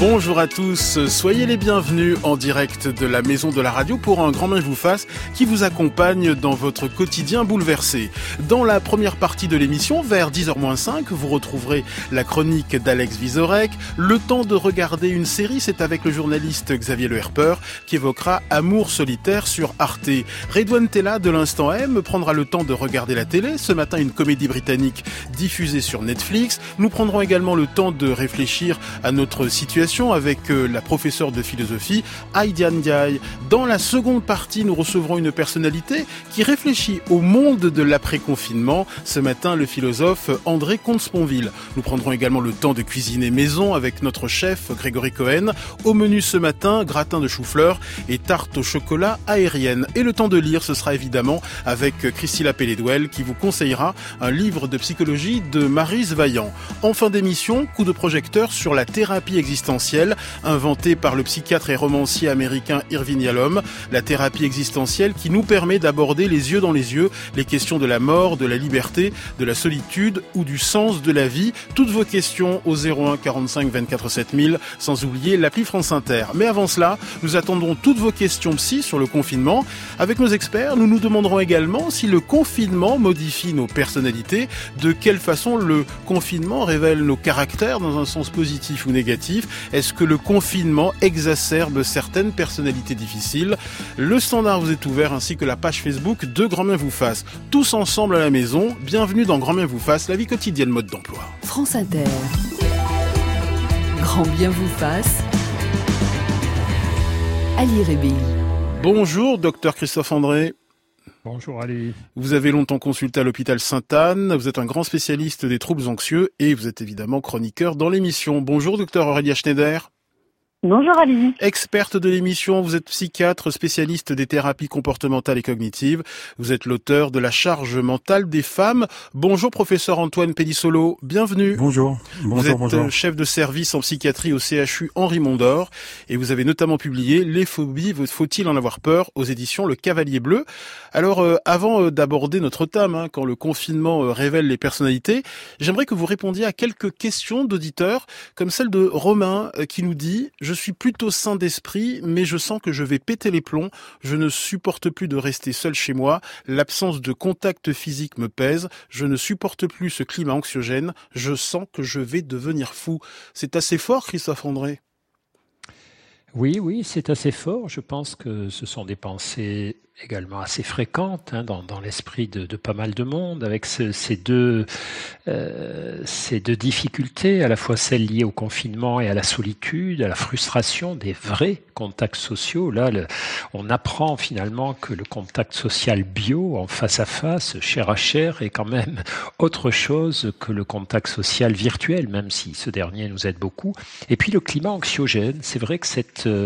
Bonjour à tous, soyez les bienvenus en direct de la Maison de la Radio pour un grand bien vous fasse qui vous accompagne dans votre quotidien bouleversé. Dans la première partie de l'émission, vers 10h-5, vous retrouverez la chronique d'Alex Vizorek. Le temps de regarder une série, c'est avec le journaliste Xavier Le Herpeur qui évoquera Amour solitaire sur Arte. Redouane Tella de l'Instant M prendra le temps de regarder la télé. Ce matin, une comédie britannique diffusée sur Netflix. Nous prendrons également le temps de réfléchir à notre situation avec la professeure de philosophie Heidi Ndiaye. Dans la seconde partie, nous recevrons une personnalité qui réfléchit au monde de l'après-confinement. Ce matin, le philosophe André Comte-Sponville. Nous prendrons également le temps de cuisiner maison avec notre chef Grégory Cohen. Au menu ce matin, gratin de chou-fleur et tarte au chocolat aérienne. Et le temps de lire, ce sera évidemment avec Christilla Pelledouel qui vous conseillera un livre de psychologie de Maryse Vaillant. En fin d'émission, coup de projecteur sur la thérapie existentielle inventée par le psychiatre et romancier américain Irvin Yalom, la thérapie existentielle qui nous permet d'aborder les yeux dans les yeux les questions de la mort, de la liberté, de la solitude ou du sens de la vie. Toutes vos questions au 01 45 24 7000, sans oublier l'appli France Inter. Mais avant cela, nous attendons toutes vos questions psy sur le confinement. Avec nos experts, nous nous demanderons également si le confinement modifie nos personnalités, de quelle façon le confinement révèle nos caractères dans un sens positif ou négatif. Est-ce que le confinement exacerbe certaines personnalités difficiles? Le standard vous est ouvert ainsi que la page Facebook de Grand Bien vous fasse. Tous ensemble à la maison, bienvenue dans Grand Bien vous fasse, la vie quotidienne mode d'emploi. France Inter. Grand Bien vous fasse. Ali Réby. Bonjour, docteur Christophe André. Bonjour Ali. Vous avez longtemps consulté à l'hôpital Sainte-Anne, vous êtes un grand spécialiste des troubles anxieux et vous êtes évidemment chroniqueur dans l'émission. Bonjour docteur Aurélia Schneider. Bonjour Ali. Experte de l'émission, vous êtes psychiatre, spécialiste des thérapies comportementales et cognitives. Vous êtes l'auteur de La charge mentale des femmes. Bonjour professeur Antoine Pellissolo, bienvenue. Bonjour. Vous êtes chef de service en psychiatrie au CHU Henri Mondor et vous avez notamment publié Les phobies, faut-il en avoir peur aux éditions Le Cavalier Bleu. Alors avant d'aborder notre thème, quand le confinement révèle les personnalités, j'aimerais que vous répondiez à quelques questions d'auditeurs comme celle de Romain qui nous dit « Je suis plutôt sain d'esprit, mais je sens que je vais péter les plombs. Je ne supporte plus de rester seul chez moi. L'absence de contact physique me pèse. Je ne supporte plus ce climat anxiogène. Je sens que je vais devenir fou. » C'est assez fort, Christophe André. Oui, c'est assez fort. Je pense que ce sont des pensées également assez fréquentes dans l'esprit de pas mal de monde, avec ces deux difficultés, à la fois celles liées au confinement et à la solitude, à la frustration des vrais contacts sociaux. Là, on apprend finalement que le contact social bio, en face à face, chair à chair, est quand même autre chose que le contact social virtuel, même si ce dernier nous aide beaucoup. Et puis le climat anxiogène, c'est vrai que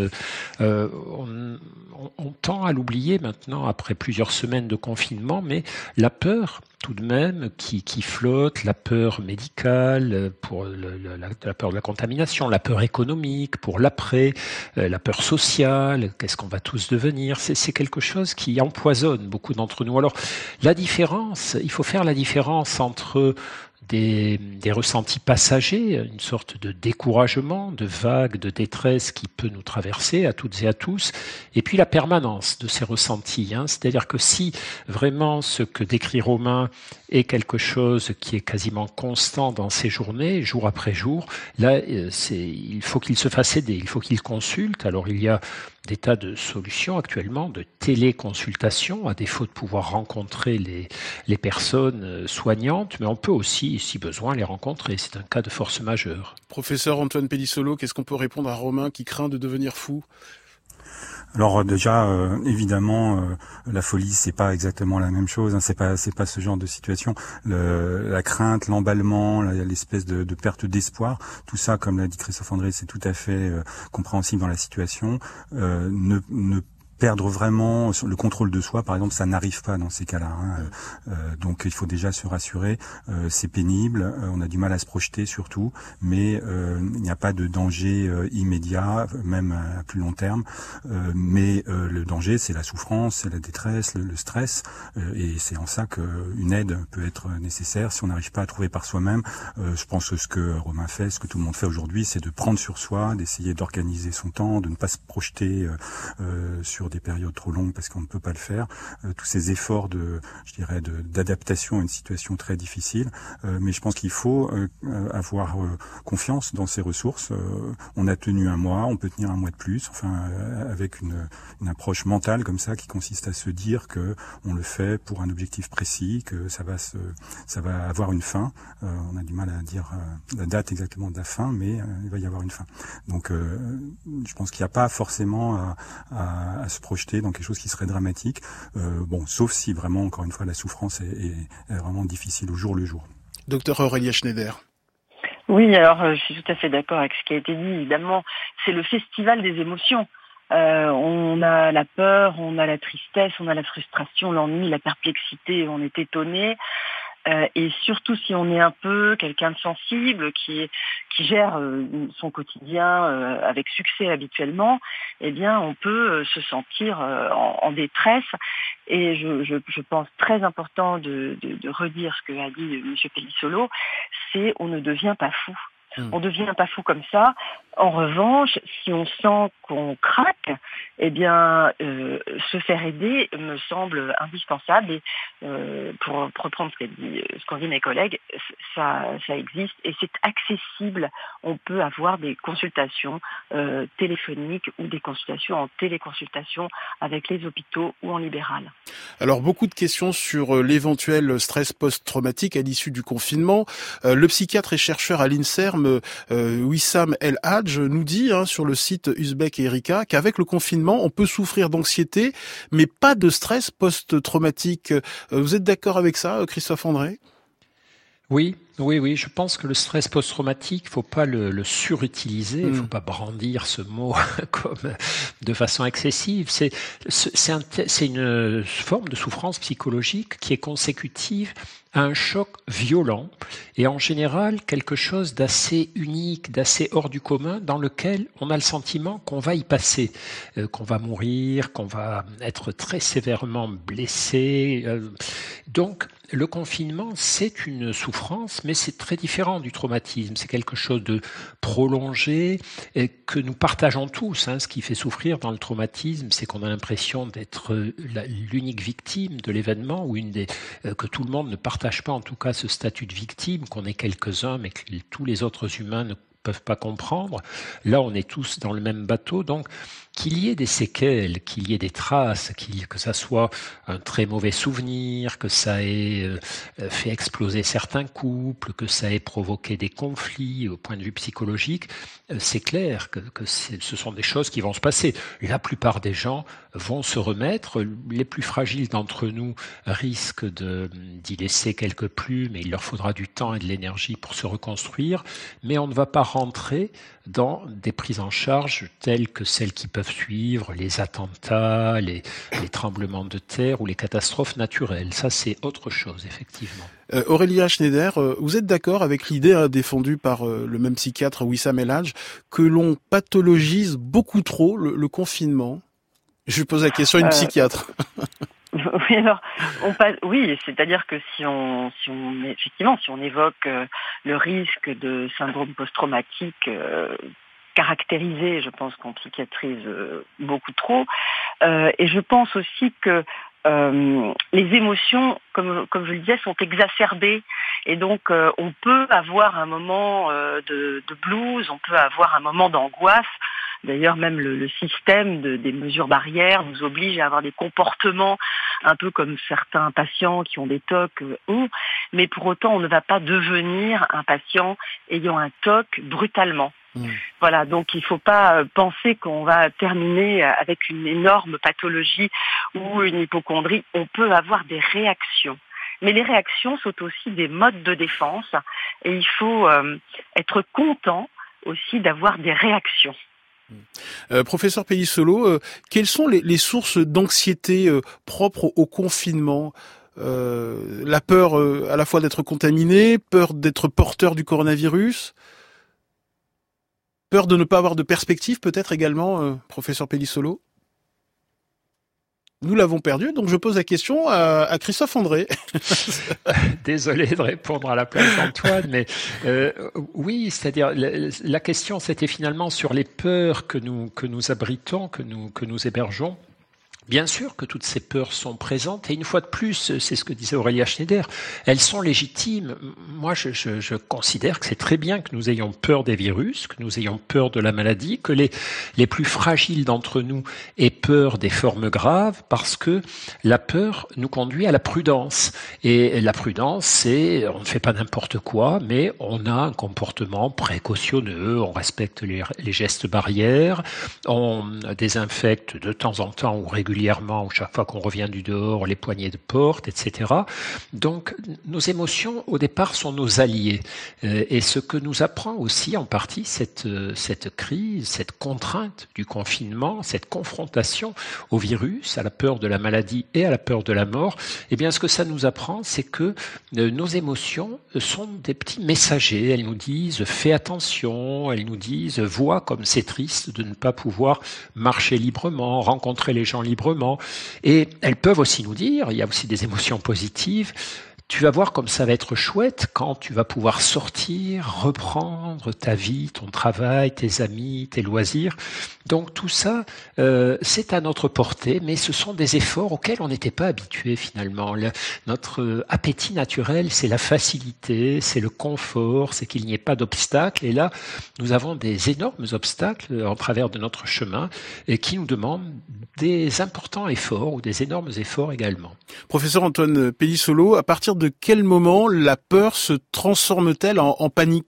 on tend à l'oublier maintenant après plusieurs semaines de confinement, mais la peur tout de même qui flotte, la peur médicale pour la peur de la contamination, la peur économique pour l'après, la peur sociale, qu'est-ce qu'on va tous devenir, c'est quelque chose qui empoisonne beaucoup d'entre nous. Alors il faut faire la différence entre des ressentis passagers, une sorte de découragement, de vague, de détresse qui peut nous traverser à toutes et à tous, et puis la permanence de ces ressentis. C'est-à-dire que si vraiment ce que décrit Romain est quelque chose qui est quasiment constant dans ses journées, jour après jour, là, il faut qu'il se fasse aider, il faut qu'il consulte. Alors il y a des tas de solutions actuellement, de téléconsultation, à défaut de pouvoir rencontrer les personnes soignantes, mais on peut aussi, si besoin, les rencontrer. C'est un cas de force majeure. Professeur Antoine Pellissolo, qu'est-ce qu'on peut répondre à Romain qui craint de devenir fou ? Alors déjà, évidemment, la folie, c'est pas exactement la même chose. C'est pas ce genre de situation. La crainte, l'emballement, l'espèce de perte d'espoir, tout ça, comme l'a dit Christophe André, c'est tout à fait compréhensible dans la situation. Ne perdre vraiment le contrôle de soi, par exemple, ça n'arrive pas dans ces cas-là. Donc il faut déjà se rassurer. C'est pénible, on a du mal à se projeter surtout, mais il n'y a pas de danger immédiat, même à plus long terme. Mais le danger, c'est la souffrance, c'est la détresse, le stress, et c'est en ça qu'une aide peut être nécessaire si on n'arrive pas à trouver par soi-même. Je pense que ce que Romain fait, ce que tout le monde fait aujourd'hui, c'est de prendre sur soi, d'essayer d'organiser son temps, de ne pas se projeter sur des périodes trop longues parce qu'on ne peut pas le faire. Tous ces efforts d'adaptation à une situation très difficile. Mais je pense qu'il faut avoir confiance dans ses ressources. On a tenu un mois, on peut tenir un mois de plus. Enfin, avec une approche mentale comme ça qui consiste à se dire que on le fait pour un objectif précis, que ça va avoir une fin. On a du mal à dire la date exactement de la fin, mais il va y avoir une fin. Donc, je pense qu'il n'y a pas forcément à se projeter dans quelque chose qui serait dramatique. Sauf si vraiment, encore une fois, la souffrance est vraiment difficile au jour le jour. Docteur Aurélia Schneider. Oui, alors je suis tout à fait d'accord avec ce qui a été dit. Évidemment, c'est le festival des émotions. On a la peur, on a la tristesse, on a la frustration, l'ennui, la perplexité, on est étonné. Et surtout si on est un peu quelqu'un de sensible qui gère son quotidien avec succès habituellement, eh bien on peut se sentir en détresse. Et je pense très important de redire ce que a dit M. Pellissolo, c'est on ne devient pas fou. On ne devient pas fou comme ça. En revanche, si on sent qu'on craque, eh bien, se faire aider me semble indispensable. Et pour reprendre ce qu'ont dit mes collègues, ça existe et c'est accessible. On peut avoir des consultations téléphoniques ou des consultations en téléconsultation avec les hôpitaux ou en libéral. Alors, beaucoup de questions sur l'éventuel stress post-traumatique à l'issue du confinement. Le psychiatre et chercheur à l'INSERM, Wissam El Hadj, nous dit sur le site Uzbek et Erika qu'avec le confinement, on peut souffrir d'anxiété, mais pas de stress post-traumatique. Vous êtes d'accord avec ça, Christophe André ? Oui, je pense que le stress post-traumatique, il ne faut pas le surutiliser, il ne faut pas brandir ce mot comme de façon excessive. C'est une forme de souffrance psychologique qui est consécutive à un choc violent et en général quelque chose d'assez unique, d'assez hors du commun dans lequel on a le sentiment qu'on va y passer, qu'on va mourir, qu'on va être très sévèrement blessé. Donc le confinement, c'est une souffrance, mais c'est très différent du traumatisme. C'est quelque chose de prolongé et que nous partageons tous. Ce qui fait souffrir dans le traumatisme, c'est qu'on a l'impression d'être l'unique victime de l'événement ou que tout le monde ne partage pas en tout cas ce statut de victime, qu'on est quelques-uns, mais que tous les autres humains ne peuvent pas comprendre. Là, on est tous dans le même bateau, donc qu'il y ait des séquelles, qu'il y ait des traces, que ça soit un très mauvais souvenir, que ça ait fait exploser certains couples, que ça ait provoqué des conflits au point de vue psychologique, c'est clair que ce sont des choses qui vont se passer. La plupart des gens vont se remettre. Les plus fragiles d'entre nous risquent d'y laisser quelques plumes, mais il leur faudra du temps et de l'énergie pour se reconstruire. Mais on ne va pas rentrer dans des prises en charge telles que celles qui peuvent suivre, les attentats, les tremblements de terre ou les catastrophes naturelles. Ça, c'est autre chose, effectivement. Aurélia Schneider, vous êtes d'accord avec l'idée défendue par le même psychiatre Wissam El Hadj que l'on pathologise beaucoup trop le confinement ? Je pose la question à une psychiatre. Oui, alors, c'est-à-dire que si on évoque le risque de syndrome post-traumatique caractérisé, je pense qu'on psychiatrise beaucoup trop, et je pense aussi que les émotions, comme je le disais, sont exacerbées, et donc on peut avoir un moment de blues, on peut avoir un moment d'angoisse. D'ailleurs, même le système des mesures barrières nous oblige à avoir des comportements un peu comme certains patients qui ont des TOC ont, mais pour autant, on ne va pas devenir un patient ayant un TOC brutalement. Voilà, donc il ne faut pas penser qu'on va terminer avec une énorme pathologie ou une hypocondrie. On peut avoir des réactions. Mais les réactions sont aussi des modes de défense et il faut être content aussi d'avoir des réactions. Professeur Pellissolo, quelles sont les sources d'anxiété propres au confinement ? La peur à la fois d'être contaminé, peur d'être porteur du coronavirus, peur de ne pas avoir de perspective peut-être également, professeur Pellissolo ? Nous l'avons perdu, donc je pose la question à Christophe André. Désolé de répondre à la place d'Antoine, mais oui, c'est-à-dire la question c'était finalement sur les peurs que nous abritons, que nous hébergeons. Bien sûr que toutes ces peurs sont présentes et une fois de plus, c'est ce que disait Aurélia Schneider, elles sont légitimes. Moi, je considère que c'est très bien que nous ayons peur des virus, que nous ayons peur de la maladie, que les plus fragiles d'entre nous aient peur des formes graves parce que la peur nous conduit à la prudence. Et la prudence, c'est on ne fait pas n'importe quoi, mais on a un comportement précautionneux, on respecte les gestes barrières, on désinfecte de temps en temps ou régulièrement ou chaque fois qu'on revient du dehors, les poignées de porte, etc. Donc, nos émotions, au départ, sont nos alliés. Et ce que nous apprend aussi, en partie, cette crise, cette contrainte du confinement, cette confrontation au virus, à la peur de la maladie et à la peur de la mort, eh bien, ce que ça nous apprend, c'est que nos émotions sont des petits messagers. Elles nous disent « fais attention », elles nous disent « vois comme c'est triste de ne pas pouvoir marcher librement, rencontrer les gens librement ». Et elles peuvent aussi nous dire, il y a aussi des émotions positives, tu vas voir comme ça va être chouette quand tu vas pouvoir sortir, reprendre ta vie, ton travail, tes amis, tes loisirs. Donc tout ça, c'est à notre portée, mais ce sont des efforts auxquels on n'était pas habitué finalement. Notre appétit naturel, c'est la facilité, c'est le confort, c'est qu'il n'y ait pas d'obstacles. Et là, nous avons des énormes obstacles en travers de notre chemin et qui nous demandent des importants efforts ou des énormes efforts également. Professeur Antoine Pellissolo, à partir de quel moment la peur se transforme-t-elle en panique ?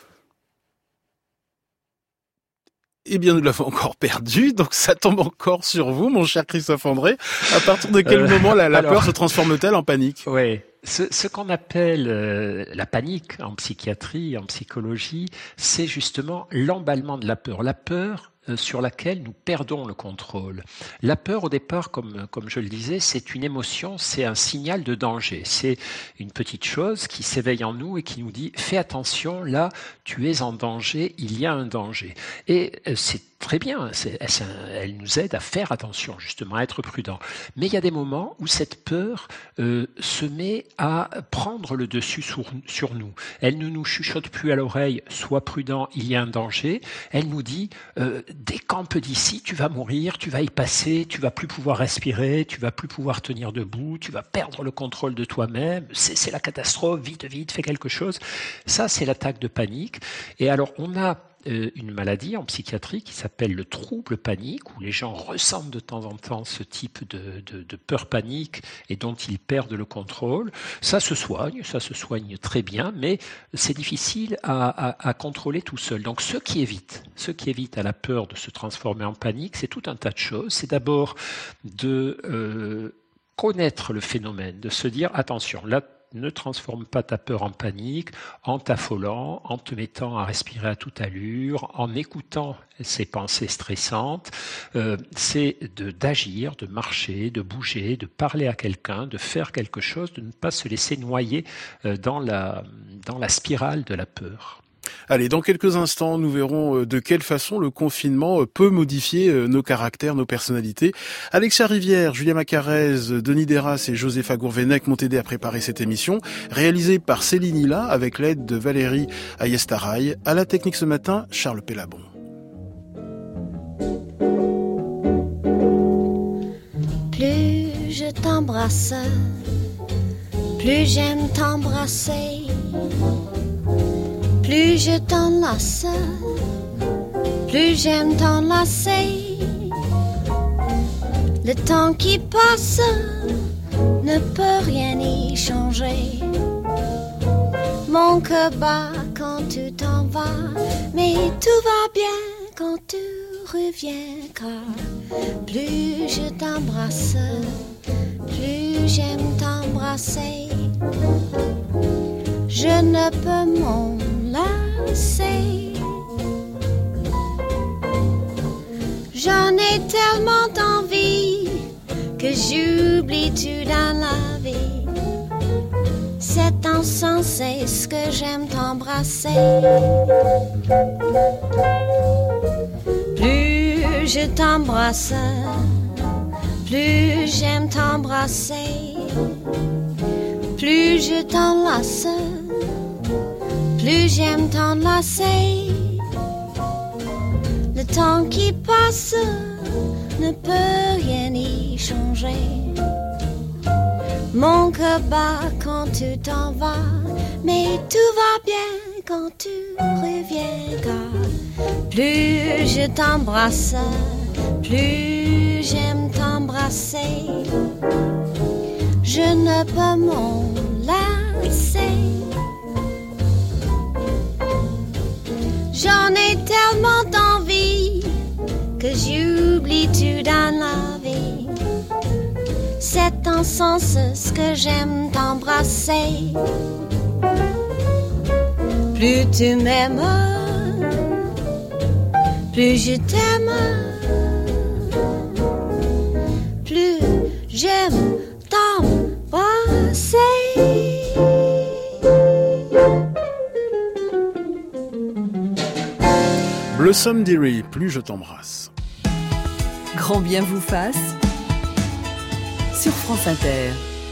Eh bien, nous l'avons encore perdu, donc ça tombe encore sur vous, mon cher Christophe André. À partir de quel moment la peur se transforme-t-elle en panique ? Oui. Ce qu'on appelle la panique en psychiatrie, en psychologie, c'est justement l'emballement de la peur. La peur sur laquelle nous perdons le contrôle. La peur, au départ, comme je le disais, c'est une émotion, c'est un signal de danger. C'est une petite chose qui s'éveille en nous et qui nous dit « fais attention, là, tu es en danger, il y a un danger ». Et c'est très bien, elle nous aide à faire attention, justement, à être prudent. Mais il y a des moments où cette peur se met à prendre le dessus sur nous. Elle ne nous chuchote plus à l'oreille « sois prudent, il y a un danger ». Elle nous dit décampe d'ici, tu vas mourir, tu vas y passer, tu vas plus pouvoir respirer, tu vas plus pouvoir tenir debout, tu vas perdre le contrôle de toi-même, c'est la catastrophe, vite, fais quelque chose. Ça, c'est l'attaque de panique. Et alors, on a une maladie en psychiatrie qui s'appelle le trouble panique, où les gens ressentent de temps en temps ce type de peur panique et dont ils perdent le contrôle. Ça se soigne très bien, mais c'est difficile à contrôler tout seul. Donc ceux qui évitent à la peur de se transformer en panique, c'est tout un tas de choses. C'est d'abord de connaître le phénomène, de se dire attention, là, ne transforme pas ta peur en panique, en t'affolant, en te mettant à respirer à toute allure, en écoutant ces pensées stressantes. C'est d'agir, de marcher, de bouger, de parler à quelqu'un, de faire quelque chose, de ne pas se laisser noyer dans la spirale de la peur. Allez, dans quelques instants, nous verrons de quelle façon le confinement peut modifier nos caractères, nos personnalités. Alexia Rivière, Julia Macarez, Denis Deras et Josépha Gourvenec m'ont aidé à préparer cette émission, réalisée par Céline Hilla avec l'aide de Valérie Ayestaraï. À la technique ce matin, Charles Pellabon. Plus je t'embrasse, plus j'aime t'embrasser. Plus je t'enlace, plus j'aime t'enlacer. Le temps qui passe ne peut rien y changer. Mon cœur bat quand tu t'en vas, mais tout va bien quand tu reviens. Car plus je t'embrasse, plus j'aime t'embrasser. Je ne peux m'en lasser. J'en ai tellement envie que j'oublie tout dans la vie. C'est insensé ce que j'aime t'embrasser. Plus je t'embrasse, plus j'aime t'embrasser. Plus je t'enlace, plus j'aime t'enlacer. Le temps qui passe ne peut rien y changer. Mon cœur bat quand tu t'en vas, mais tout va bien quand tu reviens. Car plus je t'embrasse, plus j'aime t'embrasser. Je ne peux m'en lasser. J'en ai tellement d'envie que j'oublie tout dans la vie. C'est en sens ce que j'aime t'embrasser. Plus tu m'aimes, plus je t'aime. Plus j'aime t'embrasser. Blossom Dearie, plus je t'embrasse. Grand bien vous fasse sur France Inter.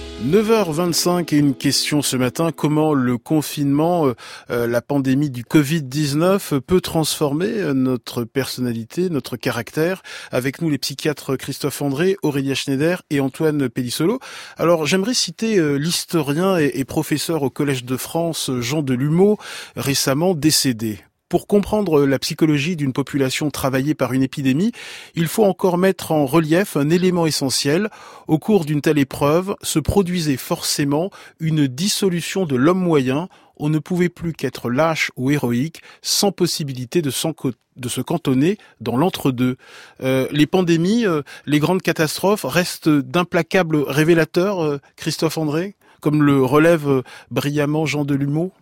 9h25 et une question ce matin, comment le confinement, la pandémie du Covid-19 peut transformer notre personnalité, notre caractère. Avec nous les psychiatres Christophe André, Aurélia Schneider et Antoine Pellissolo. Alors j'aimerais citer l'historien et professeur au Collège de France Jean Delumeau, récemment décédé. Pour comprendre la psychologie d'une population travaillée par une épidémie, il faut encore mettre en relief un élément essentiel. Au cours d'une telle épreuve, se produisait forcément une dissolution de l'homme moyen. On ne pouvait plus qu'être lâche ou héroïque, sans possibilité de se cantonner dans l'entre-deux. Les pandémies, les grandes catastrophes restent d'implacables révélateurs, Christophe André, comme le relève brillamment Jean Delumeau.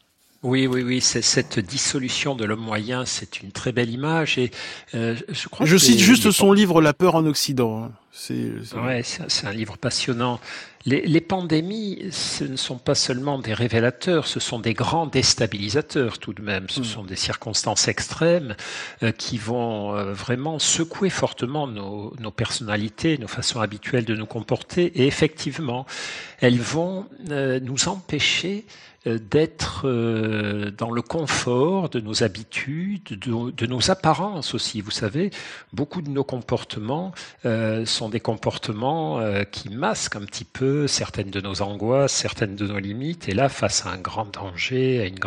Oui, c'est cette dissolution de l'homme moyen, c'est une très belle image et je crois. Je cite juste son livre La peur en Occident. C'est un livre passionnant. Les pandémies, ce ne sont pas seulement des révélateurs, ce sont des grands déstabilisateurs tout de même. Ce sont des circonstances extrêmes qui vont vraiment secouer fortement nos personnalités, nos façons habituelles de nous comporter. Et effectivement, elles vont nous empêcher d'être dans le confort de nos habitudes, de nos apparences aussi. Vous savez, beaucoup de nos comportements sont des comportements qui masquent un petit peu certaines de nos angoisses, certaines de nos limites. Et là, face à un grand danger, à une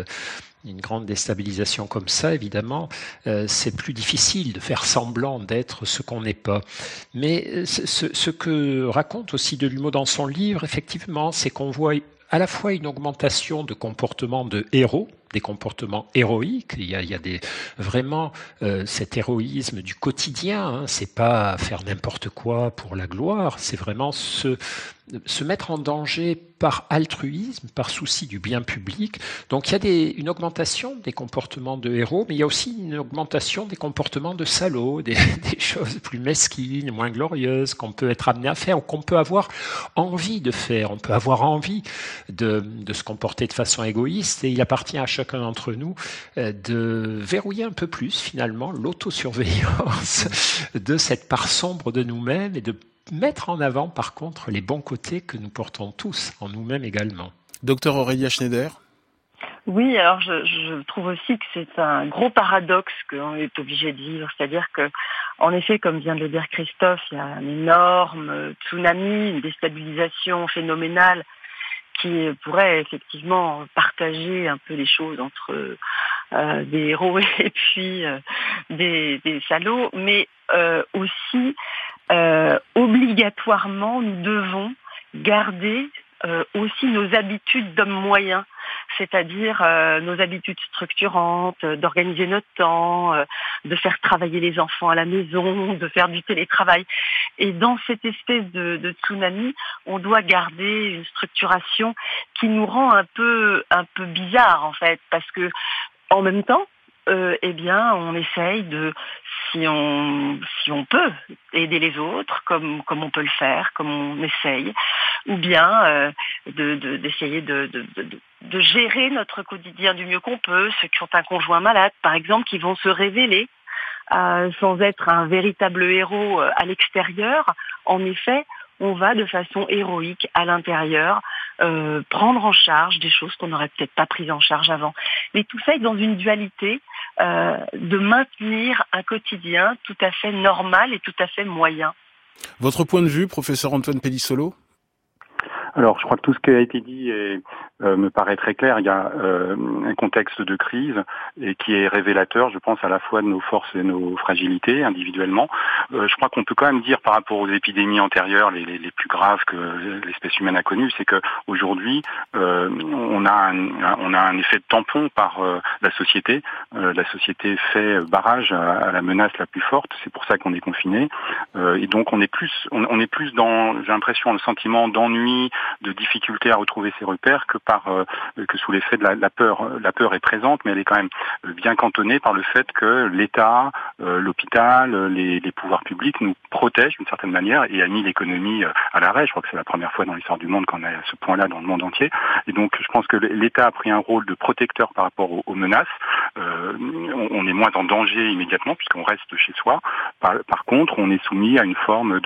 grande déstabilisation comme ça, évidemment, c'est plus difficile de faire semblant d'être ce qu'on n'est pas. Mais ce que raconte aussi Delumeau dans son livre, effectivement, c'est qu'on voit à la fois une augmentation de comportements de héros, des comportements héroïques. Il y a vraiment cet héroïsme du quotidien. Hein. C'est pas faire n'importe quoi pour la gloire. C'est vraiment se mettre en danger par altruisme, par souci du bien public. Donc il y a une augmentation des comportements de héros, mais il y a aussi une augmentation des comportements de salauds, des choses plus mesquines, moins glorieuses qu'on peut être amené à faire ou qu'on peut avoir envie de faire. On peut avoir envie de se comporter de façon égoïste et il appartient à chacun d'entre nous de verrouiller un peu plus finalement l'autosurveillance de cette part sombre de nous-mêmes et de mettre en avant par contre les bons côtés que nous portons tous en nous-mêmes également. Docteur Aurélia Schneider. Oui, alors je trouve aussi que c'est un gros paradoxe qu'on est obligé de vivre, c'est-à-dire que, en effet, comme vient de le dire Christophe, il y a un énorme tsunami, une déstabilisation phénoménale qui pourrait effectivement partager un peu les choses entre des héros et puis des salauds, mais aussi obligatoirement nous devons garder aussi nos habitudes d'hommes moyens, c'est-à-dire nos habitudes structurantes, d'organiser notre temps, de faire travailler les enfants à la maison, de faire du télétravail. Et dans cette espèce de tsunami, on doit garder une structuration qui nous rend un peu bizarre en fait, parce que en même temps, eh bien, on essaye si on peut, aider les autres, comme on peut le faire, comme on essaye, ou bien d'essayer de gérer notre quotidien du mieux qu'on peut. Ceux qui ont un conjoint malade, par exemple, qui vont se révéler sans être un véritable héros à l'extérieur. En effet, on va de façon héroïque à l'intérieur prendre en charge des choses qu'on n'aurait peut-être pas prises en charge avant. Mais tout ça est dans une dualité de maintenir un quotidien tout à fait normal et tout à fait moyen. Votre point de vue, professeur Antoine Pellissolo ? Alors, je crois que tout ce qui a été dit me paraît très clair. Il y a un contexte de crise et qui est révélateur, je pense, à la fois de nos forces et nos fragilités individuellement. Je crois qu'on peut quand même dire par rapport aux épidémies antérieures, les plus graves que l'espèce humaine a connues, c'est que aujourd'hui on a un effet de tampon par la société. La société fait barrage à la menace la plus forte. C'est pour ça qu'on est confiné. Et donc on est plus dans, j'ai l'impression, le sentiment d'ennui, de difficulté à retrouver ses repères que sous l'effet de la peur. La peur est présente, mais elle est quand même bien cantonnée par le fait que l'État, l'hôpital, les pouvoirs publics nous protègent d'une certaine manière et a mis l'économie à l'arrêt. Je crois que c'est la première fois dans l'histoire du monde qu'on est à ce point-là dans le monde entier. Et donc je pense que l'État a pris un rôle de protecteur par rapport aux menaces. On est moins en danger immédiatement puisqu'on reste chez soi. Par contre, on est soumis à une forme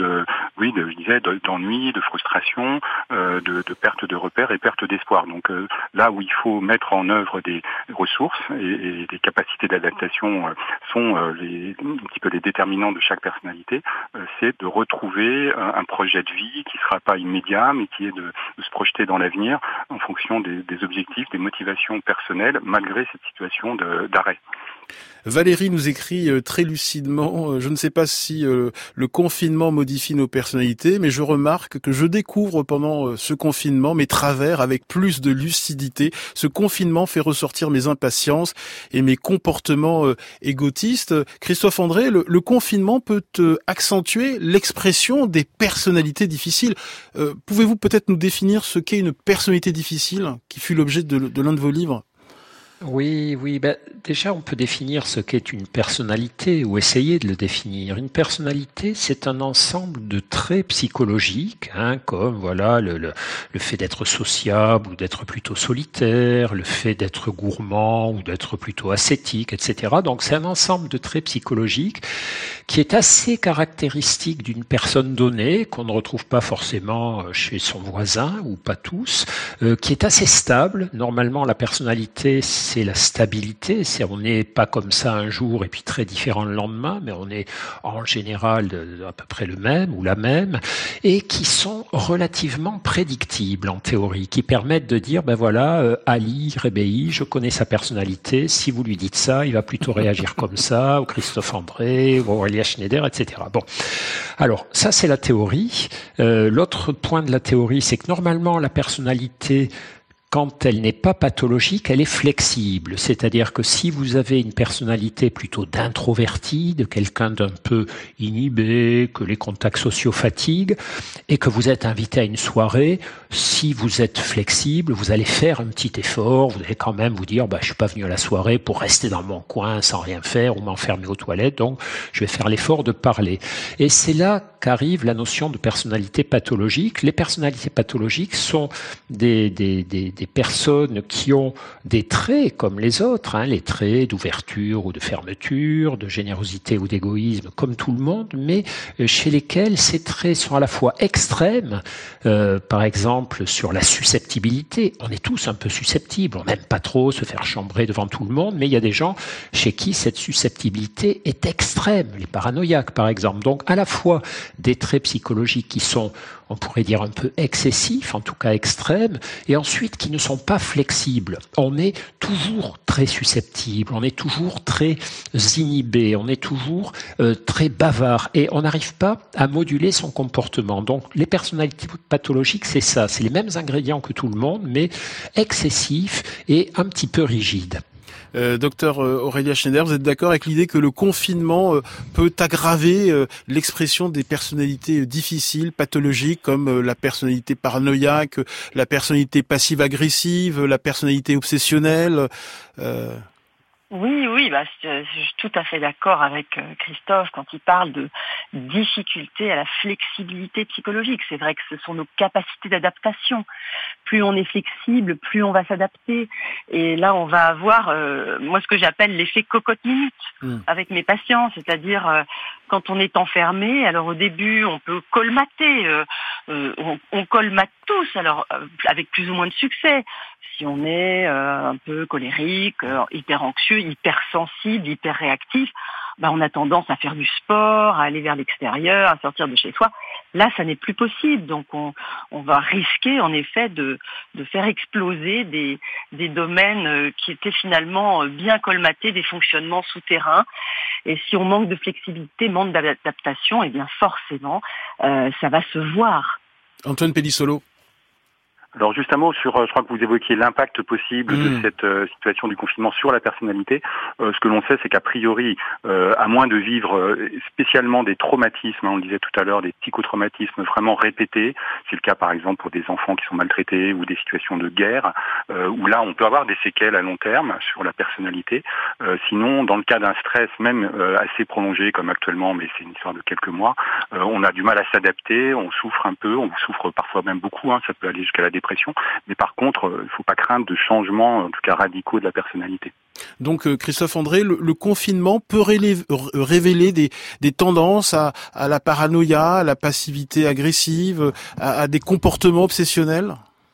d'ennui, de frustration, de perte de repères et perte d'espoir. Donc là où il faut mettre en œuvre des ressources et des capacités d'adaptation sont un petit peu les déterminants de chaque personnalité, c'est de retrouver un projet de vie qui ne sera pas immédiat, mais qui est de se projeter dans l'avenir en fonction des objectifs, des motivations personnelles, malgré cette situation d'arrêt. Valérie nous écrit très lucidement, je ne sais pas si le confinement modifie nos personnalités, mais je remarque que je découvre pendant ce confinement mes travers avec plus de lucidité. Ce confinement fait ressortir mes impatiences et mes comportements égotistes. Christophe André, le confinement peut accentuer l'expression des personnalités difficiles. Pouvez-vous peut-être nous définir ce qu'est une personnalité difficile, qui fut l'objet de l'un de vos livres ? Oui. Déjà, on peut définir ce qu'est une personnalité ou essayer de le définir. Une personnalité, c'est un ensemble de traits psychologiques, comme le fait d'être sociable ou d'être plutôt solitaire, le fait d'être gourmand ou d'être plutôt ascétique, etc. Donc, c'est un ensemble de traits psychologiques qui est assez caractéristique d'une personne donnée, qu'on ne retrouve pas forcément chez son voisin ou pas tous, qui est assez stable. Normalement, la personnalité, c'est la stabilité. On n'est pas comme ça un jour et puis très différent le lendemain, mais on est en général à peu près le même ou la même, et qui sont relativement prédictibles en théorie, qui permettent de dire, Ali Rébéi, je connais sa personnalité, si vous lui dites ça, il va plutôt réagir comme ça, ou Christophe André, ou Aurélia Schneider, etc. Bon, alors ça c'est la théorie. L'autre point de la théorie, c'est que normalement la personnalité, quand elle n'est pas pathologique, elle est flexible. C'est-à-dire que si vous avez une personnalité plutôt d'introverti, de quelqu'un d'un peu inhibé, que les contacts sociaux fatiguent, et que vous êtes invité à une soirée, si vous êtes flexible, vous allez faire un petit effort, vous allez quand même vous dire, je suis pas venu à la soirée pour rester dans mon coin sans rien faire ou m'enfermer aux toilettes, donc je vais faire l'effort de parler. Et c'est là qu'arrive la notion de personnalité pathologique. Les personnalités pathologiques sont des personnes qui ont des traits comme les autres, les traits d'ouverture ou de fermeture, de générosité ou d'égoïsme, comme tout le monde, mais chez lesquels ces traits sont à la fois extrêmes, par exemple sur la susceptibilité. On est tous un peu susceptibles, on n'aime pas trop se faire chambrer devant tout le monde, mais il y a des gens chez qui cette susceptibilité est extrême, les paranoïaques par exemple. Donc à la fois des traits psychologiques qui sont, on pourrait dire, un peu excessifs, en tout cas extrêmes, et ensuite qui ne sont pas flexibles. On est toujours très susceptible, on est toujours très inhibé, on est toujours très bavard, et on n'arrive pas à moduler son comportement. Donc les personnalités pathologiques, c'est ça, c'est les mêmes ingrédients que tout le monde, mais excessifs et un petit peu rigides. Docteur Aurélia Schneider, vous êtes d'accord avec l'idée que le confinement peut aggraver l'expression des personnalités difficiles, pathologiques, comme la personnalité paranoïaque, la personnalité passive-agressive, la personnalité obsessionnelle Oui, je suis tout à fait d'accord avec Christophe quand il parle de difficulté à la flexibilité psychologique. C'est vrai que ce sont nos capacités d'adaptation. Plus on est flexible, plus on va s'adapter. Et là, on va avoir, moi, ce que j'appelle l'effet cocotte-minute avec mes patients. C'est-à-dire, quand on est enfermé, alors au début, on peut colmater. On colmate tous, alors avec plus ou moins de succès. Si on est un peu colérique, hyper anxieux, hypersensible, hyper réactif, on a tendance à faire du sport, à aller vers l'extérieur, à sortir de chez soi. Là, ça n'est plus possible. Donc, on va risquer, en effet, de faire exploser des domaines qui étaient finalement bien colmatés, des fonctionnements souterrains. Et si on manque de flexibilité, manque d'adaptation, eh bien, forcément, ça va se voir. Antoine Pellissolo. Alors juste un mot sur, je crois que vous évoquiez l'impact possible de cette situation du confinement sur la personnalité. Ce que l'on sait, c'est qu'a priori, à moins de vivre spécialement des traumatismes, on le disait tout à l'heure, des psychotraumatismes vraiment répétés, c'est le cas par exemple pour des enfants qui sont maltraités ou des situations de guerre, où là on peut avoir des séquelles à long terme sur la personnalité. Sinon, dans le cas d'un stress même assez prolongé comme actuellement, mais c'est une histoire de quelques mois, on a du mal à s'adapter, on souffre un peu, on souffre parfois même beaucoup, ça peut aller jusqu'à la dépression, mais par contre, il ne faut pas craindre de changements, en tout cas radicaux, de la personnalité. Donc, Christophe André, le confinement peut révéler des tendances à la paranoïa, à la passivité agressive, à des comportements obsessionnels ?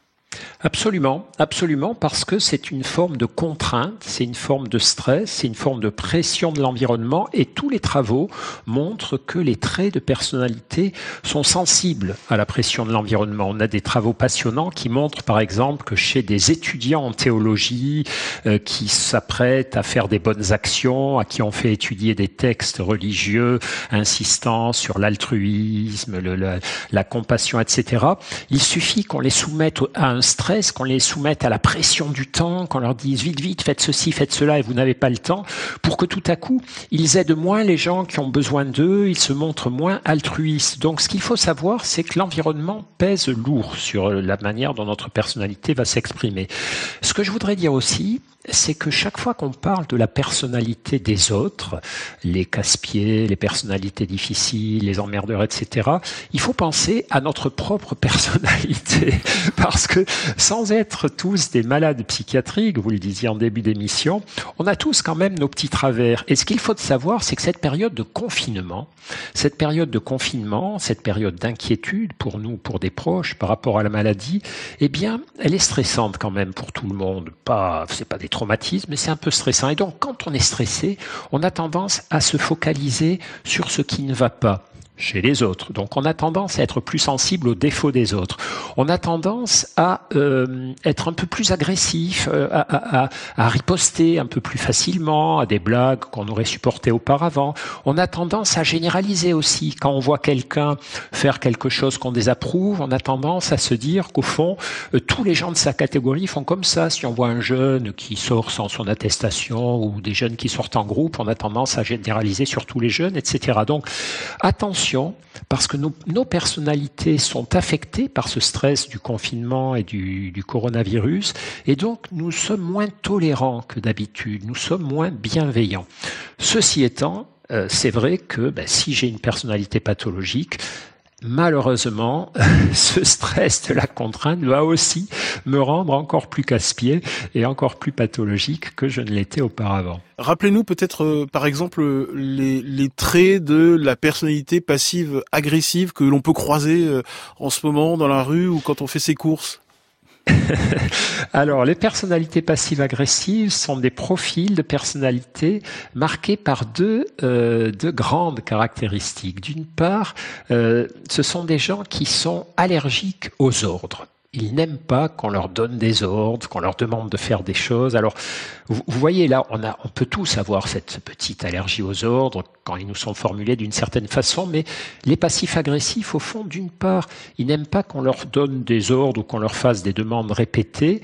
Absolument, parce que c'est une forme de contrainte, c'est une forme de stress, c'est une forme de pression de l'environnement, et tous les travaux montrent que les traits de personnalité sont sensibles à la pression de l'environnement. On a des travaux passionnants qui montrent par exemple que chez des étudiants en théologie qui s'apprêtent à faire des bonnes actions, à qui on fait étudier des textes religieux insistant sur l'altruisme, la compassion, etc., il suffit qu'on les soumette à un stress, qu'on les soumette à la pression du temps, qu'on leur dise vite, faites ceci, faites cela et vous n'avez pas le temps, pour que tout à coup, ils aident moins les gens qui ont besoin d'eux, ils se montrent moins altruistes. Donc ce qu'il faut savoir, c'est que l'environnement pèse lourd sur la manière dont notre personnalité va s'exprimer. Ce que je voudrais dire aussi, c'est que chaque fois qu'on parle de la personnalité des autres, les casse-pieds, les personnalités difficiles, les emmerdeurs, etc., il faut penser à notre propre personnalité. Parce que sans être tous des malades psychiatriques, vous le disiez en début d'émission, on a tous quand même nos petits travers. Et ce qu'il faut savoir, c'est que cette période de confinement, cette période d'inquiétude pour nous, pour des proches, par rapport à la maladie, eh bien, elle est stressante quand même pour tout le monde. C'est pas des traumatismes, mais c'est un peu stressant. Et donc, quand on est stressé, on a tendance à se focaliser sur ce qui ne va pas chez les autres. Donc on a tendance à être plus sensible aux défauts des autres. On a tendance à être un peu plus agressif, à riposter un peu plus facilement à des blagues qu'on aurait supportées auparavant. On a tendance à généraliser aussi. Quand on voit quelqu'un faire quelque chose qu'on désapprouve, on a tendance à se dire qu'au fond, tous les gens de sa catégorie font comme ça. Si on voit un jeune qui sort sans son attestation ou des jeunes qui sortent en groupe, on a tendance à généraliser sur tous les jeunes, etc. Donc attention, parce que nos personnalités sont affectées par ce stress du confinement et du coronavirus, et donc nous sommes moins tolérants que d'habitude, nous sommes moins bienveillants. Ceci étant, c'est vrai que si j'ai une personnalité pathologique, malheureusement, ce stress de la contrainte va aussi me rendre encore plus casse-pied et encore plus pathologique que je ne l'étais auparavant. Rappelez-nous peut-être, par exemple, les traits de la personnalité passive-agressive que l'on peut croiser en ce moment dans la rue ou quand on fait ses courses. Alors, les personnalités passives-agressives sont des profils de personnalité marqués par deux grandes caractéristiques. D'une part, ce sont des gens qui sont allergiques aux ordres. Ils n'aiment pas qu'on leur donne des ordres, qu'on leur demande de faire des choses. Alors, vous voyez là, on peut tous avoir cette petite allergie aux ordres quand ils nous sont formulés d'une certaine façon, mais les passifs agressifs, au fond, d'une part, ils n'aiment pas qu'on leur donne des ordres ou qu'on leur fasse des demandes répétées,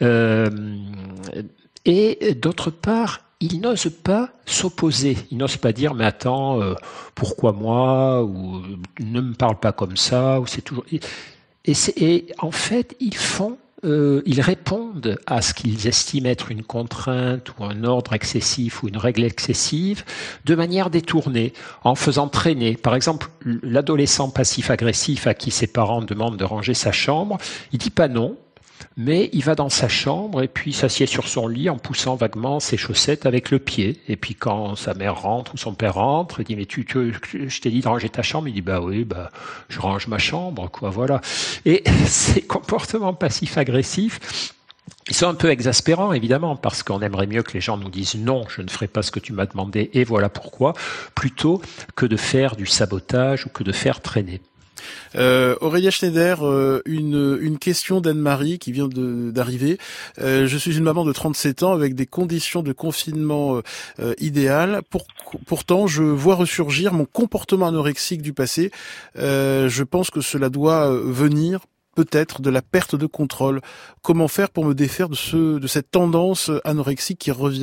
et d'autre part, ils n'osent pas s'opposer. Ils n'osent pas dire, mais attends, pourquoi moi, ou ne me parle pas comme ça, ou c'est toujours... Et en fait, ils font ils répondent à ce qu'ils estiment être une contrainte ou un ordre excessif ou une règle excessive de manière détournée, en faisant traîner. Par exemple, l'adolescent passif-agressif à qui ses parents demandent de ranger sa chambre, il dit pas non, mais il va dans sa chambre et puis s'assied sur son lit en poussant vaguement ses chaussettes avec le pied. Et puis quand sa mère rentre ou son père rentre, il dit mais je t'ai dit de ranger ta chambre, il dit bah oui, je range ma chambre, quoi, voilà. Et ces comportements passifs-agressifs, ils sont un peu exaspérants, évidemment, parce qu'on aimerait mieux que les gens nous disent non, je ne ferai pas ce que tu m'as demandé et voilà pourquoi, plutôt que de faire du sabotage ou que de faire traîner. Aurélia Schneider, une question d'Anne-Marie qui vient d'arriver. Je suis une maman de 37 ans avec des conditions de confinement idéales. Pourtant, je vois ressurgir mon comportement anorexique du passé. Je pense que cela doit venir peut-être de la perte de contrôle. Comment faire pour me défaire de cette tendance anorexique qui revient ?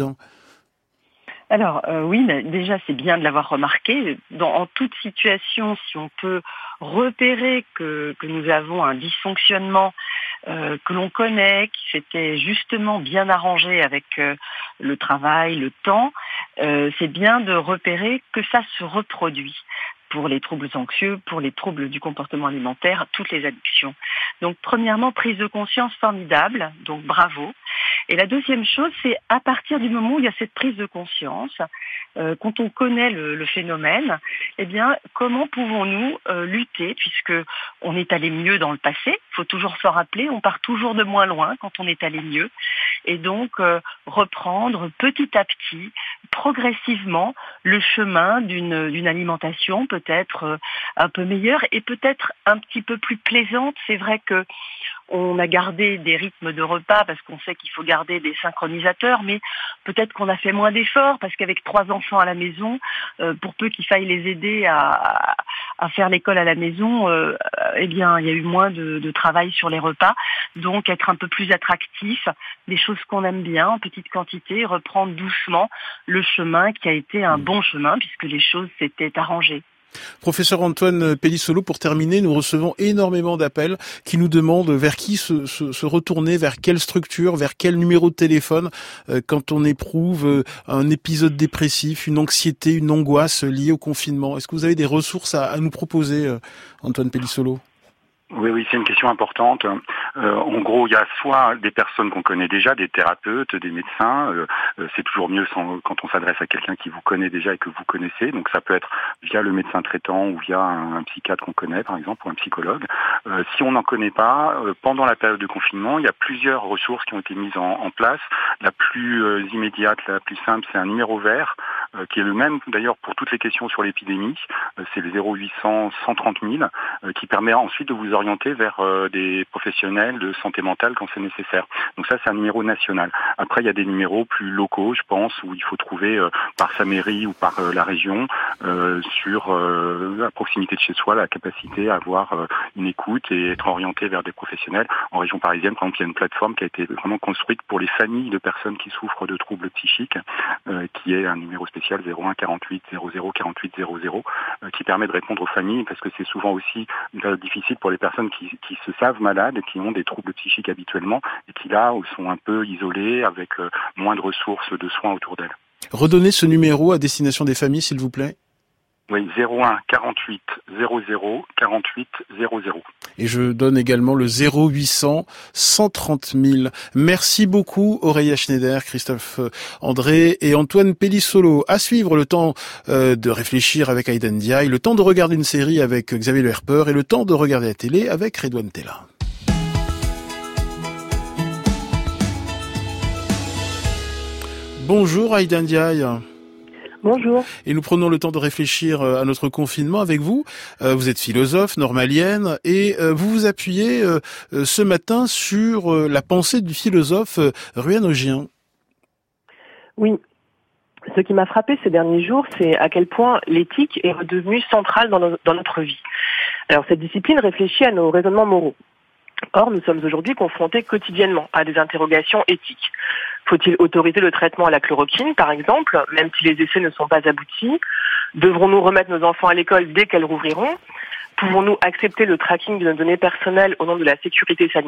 Alors oui, mais déjà c'est bien de l'avoir remarqué. En toute situation, si on peut repérer que nous avons un dysfonctionnement que l'on connaît, qui s'était justement bien arrangé avec le travail, le temps, c'est bien de repérer que ça se reproduit pour les troubles anxieux, pour les troubles du comportement alimentaire, toutes les addictions. Donc premièrement, prise de conscience formidable, donc bravo. Et la deuxième chose, c'est à partir du moment où il y a cette prise de conscience, quand on connaît le phénomène, eh bien, comment pouvons-nous lutter, puisque on est allé mieux dans le passé, il faut toujours se rappeler, on part toujours de moins loin quand on est allé mieux, et donc reprendre petit à petit, progressivement, le chemin d'une alimentation peut-être un peu meilleure et peut-être un petit peu plus plaisante. C'est vrai que on a gardé des rythmes de repas parce qu'on sait qu'il faut garder des synchronisateurs, mais peut-être qu'on a fait moins d'efforts parce qu'avec 3 enfants à la maison, pour peu qu'il faille les aider à faire l'école à la maison, eh bien, il y a eu moins de travail sur les repas. Donc, être un peu plus attractif, des choses qu'on aime bien en petite quantité, reprendre doucement le chemin qui a été un bon chemin puisque les choses s'étaient arrangées. Professeur Antoine Pellissolo, pour terminer, nous recevons énormément d'appels qui nous demandent vers qui se retourner, vers quelle structure, vers quel numéro de téléphone quand on éprouve un épisode dépressif, une anxiété, une angoisse liée au confinement. Est-ce que vous avez des ressources à nous proposer, Antoine Pellissolo ? Oui, c'est une question importante. En gros, il y a soit des personnes qu'on connaît déjà, des thérapeutes, des médecins. C'est toujours mieux quand on s'adresse à quelqu'un qui vous connaît déjà et que vous connaissez. Donc ça peut être via le médecin traitant ou via un psychiatre qu'on connaît, par exemple, ou un psychologue. Si on n'en connaît pas, pendant la période de confinement, il y a plusieurs ressources qui ont été mises en place. La plus immédiate, la plus simple, c'est un numéro vert, qui est le même d'ailleurs pour toutes les questions sur l'épidémie. C'est le 0800 130 000, qui permet ensuite de vous orienter vers des professionnels de santé mentale quand c'est nécessaire. Donc ça, c'est un numéro national. Après, il y a des numéros plus locaux, je pense, où il faut trouver par sa mairie ou par la région, sur à proximité de chez soi, la capacité à avoir une écoute et être orienté vers des professionnels. En région parisienne, par exemple, il y a une plateforme qui a été vraiment construite pour les familles de personnes qui souffrent de troubles psychiques, qui est un numéro spécial 01 48 00 48 00, qui permet de répondre aux familles, parce que c'est souvent aussi une période difficile pour les personnes qui se savent malades et qui ont des troubles psychiques habituellement et qui là sont un peu isolées avec moins de ressources de soins autour d'elles. Redonnez ce numéro à destination des familles, s'il vous plaît. Oui, 01 48 00 48 00. Et je donne également le 0800 130 000. Merci beaucoup Aurélia Schneider, Christophe André et Antoine Pellissolo. À suivre, le temps de réfléchir avec Aïda Ndiaye, le temps de regarder une série avec Xavier Le Herper et le temps de regarder la télé avec Redouane Tella. Bonjour Aïda Ndiaye. Bonjour. Et nous prenons le temps de réfléchir à notre confinement avec vous. Vous êtes philosophe normalienne et vous vous appuyez ce matin sur la pensée du philosophe Ruyen Augien. Oui. Ce qui m'a frappé ces derniers jours, c'est à quel point l'éthique est redevenue centrale dans notre vie. Alors cette discipline réfléchit à nos raisonnements moraux. Or, nous sommes aujourd'hui confrontés quotidiennement à des interrogations éthiques. Faut-il autoriser le traitement à la chloroquine, par exemple, même si les essais ne sont pas aboutis ? Devrons-nous remettre nos enfants à l'école dès qu'elles rouvriront ? Pouvons-nous accepter le tracking de nos données personnelles au nom de la sécurité sanitaire ?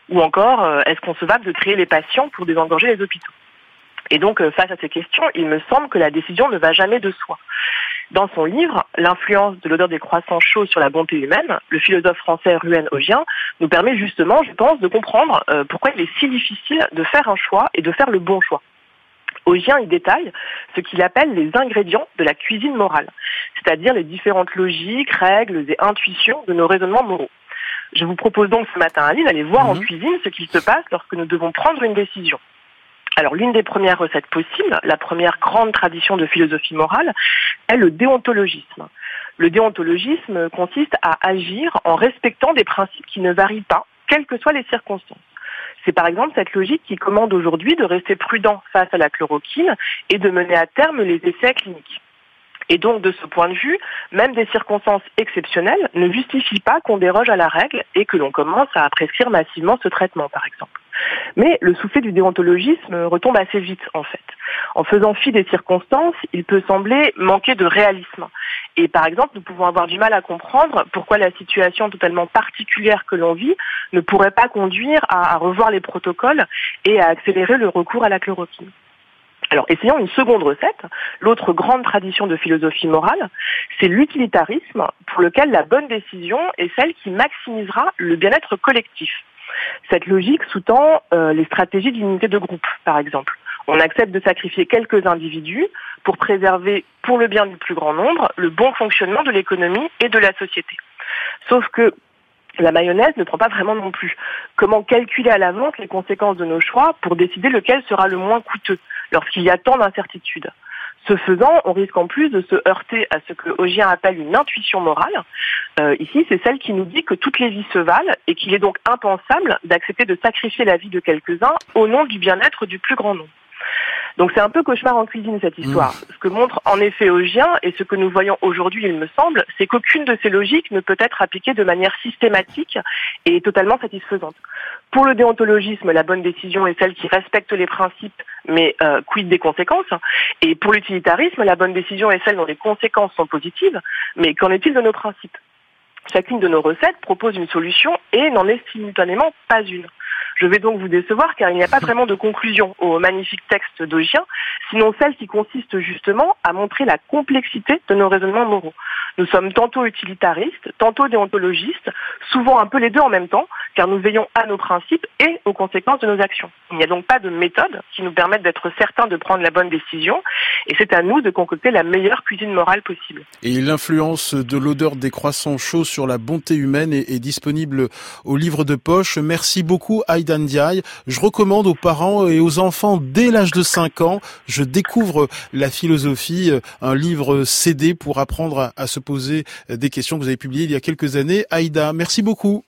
Ou encore, est-ce concevable de trier les patients pour désengorger les hôpitaux? Et donc, face à ces questions, il me semble que la décision ne va jamais de soi. Dans son livre « L'influence de l'odeur des croissants chauds sur la bonté humaine », le philosophe français Ruhen Augien nous permet justement, je pense, de comprendre pourquoi il est si difficile de faire un choix et de faire le bon choix. Augien y détaille ce qu'il appelle les ingrédients de la cuisine morale, c'est-à-dire les différentes logiques, règles et intuitions de nos raisonnements moraux. Je vous propose donc ce matin, Aline, d'aller voir en cuisine ce qu'il se passe lorsque nous devons prendre une décision. Alors, l'une des premières recettes possibles, la première grande tradition de philosophie morale, est le déontologisme. Le déontologisme consiste à agir en respectant des principes qui ne varient pas, quelles que soient les circonstances. C'est par exemple cette logique qui commande aujourd'hui de rester prudent face à la chloroquine et de mener à terme les essais cliniques. Et donc, de ce point de vue, même des circonstances exceptionnelles ne justifient pas qu'on déroge à la règle et que l'on commence à prescrire massivement ce traitement, par exemple. Mais le soufflet du déontologisme retombe assez vite, en fait. En faisant fi des circonstances, il peut sembler manquer de réalisme. Et par exemple, nous pouvons avoir du mal à comprendre pourquoi la situation totalement particulière que l'on vit ne pourrait pas conduire à revoir les protocoles et à accélérer le recours à la chloroquine. Alors, essayons une seconde recette. L'autre grande tradition de philosophie morale, c'est l'utilitarisme, pour lequel la bonne décision est celle qui maximisera le bien-être collectif. Cette logique sous-tend les stratégies d'unité de groupe, par exemple. On accepte de sacrifier quelques individus pour préserver, pour le bien du plus grand nombre, le bon fonctionnement de l'économie et de la société. Sauf que la mayonnaise ne prend pas vraiment non plus. Comment calculer à l'avance les conséquences de nos choix pour décider lequel sera le moins coûteux lorsqu'il y a tant d'incertitudes? Ce faisant, on risque en plus de se heurter à ce que Augien appelle une intuition morale. Ici, c'est celle qui nous dit que toutes les vies se valent et qu'il est donc impensable d'accepter de sacrifier la vie de quelques-uns au nom du bien-être du plus grand nombre. Donc c'est un peu cauchemar en cuisine cette histoire. Ce que montre en effet Augien et ce que nous voyons aujourd'hui, il me semble, c'est qu'aucune de ces logiques ne peut être appliquée de manière systématique et totalement satisfaisante. Pour le déontologisme, la bonne décision est celle qui respecte les principes, mais quid des conséquences? Et pour l'utilitarisme, la bonne décision est celle dont les conséquences sont positives, mais qu'en est-il de nos principes? Chacune de nos recettes propose une solution et n'en est simultanément pas une. Je vais donc vous décevoir car il n'y a pas vraiment de conclusion au magnifique texte d'Augien, sinon celle qui consiste justement à montrer la complexité de nos raisonnements moraux. Nous sommes tantôt utilitaristes, tantôt déontologistes, souvent un peu les deux en même temps, car nous veillons à nos principes et aux conséquences de nos actions. Il n'y a donc pas de méthode qui nous permette d'être certains de prendre la bonne décision, et c'est à nous de concocter la meilleure cuisine morale possible. Et l'influence de l'odeur des croissants chauds sur la bonté humaine est disponible au livre de poche. Merci beaucoup Aïda Ndiaye. Je recommande aux parents et aux enfants dès l'âge de 5 ans, je découvre la philosophie, un livre CD pour apprendre à se poser des questions que vous avez publiées il y a quelques années. Aïda, merci beaucoup.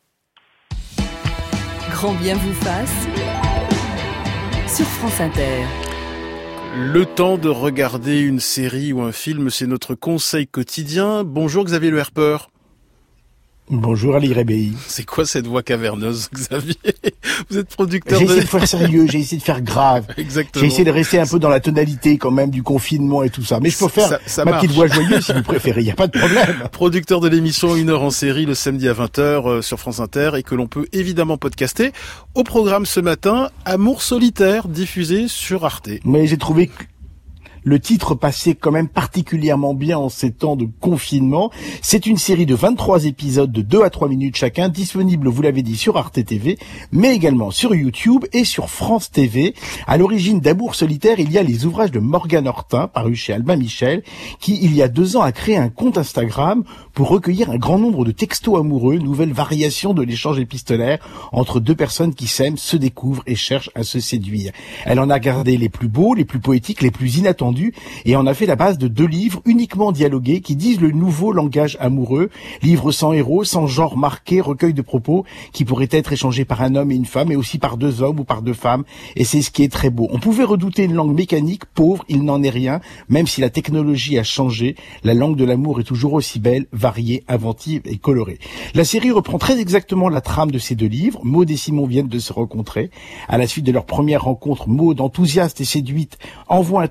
Grand bien vous fasse sur France Inter. Le temps de regarder une série ou un film, c'est notre conseil quotidien. Bonjour Xavier Le Herper. Bonjour Ali Rebéi. C'est quoi cette voix caverneuse, Xavier? Vous êtes producteur J'ai essayé de faire sérieux, j'ai essayé de faire grave. Exactement. J'ai essayé de rester un peu dans la tonalité quand même du confinement et tout ça. Mais je peux faire ma petite voix joyeuse si vous préférez, il n'y a pas de problème. Producteur de l'émission 1 heure en série le samedi à 20h sur France Inter et que l'on peut évidemment podcaster. Au programme ce matin, Amour solitaire diffusé sur Arte. Mais j'ai trouvé que le titre passait quand même particulièrement bien en ces temps de confinement. C'est une série de 23 épisodes de 2 à 3 minutes chacun, disponible, vous l'avez dit, sur Arte TV, mais également sur YouTube et sur France TV. À l'origine d'Amour solitaire, il y a les ouvrages de Morgane Hortin, parus chez Albin Michel, qui, il y a 2 ans, a créé un compte Instagram pour recueillir un grand nombre de textos amoureux, nouvelle variation de l'échange épistolaire entre 2 personnes qui s'aiment, se découvrent et cherchent à se séduire. Elle en a gardé les plus beaux, les plus poétiques, les plus inattendus, et en a fait la base de 2 livres uniquement dialogués qui disent le nouveau langage amoureux, livres sans héros, sans genre marqué, recueil de propos qui pourraient être échangés par un homme et une femme, mais aussi par 2 hommes ou par 2 femmes, et c'est ce qui est très beau. On pouvait redouter une langue mécanique, pauvre, il n'en est rien, même si la technologie a changé, la langue de l'amour est toujours aussi belle, variée, inventive et colorée. La série reprend très exactement la trame de ces 2 livres. Maud et Simon viennent de se rencontrer. À la suite de leur première rencontre, Maud, enthousiaste et séduite, envoie un texto à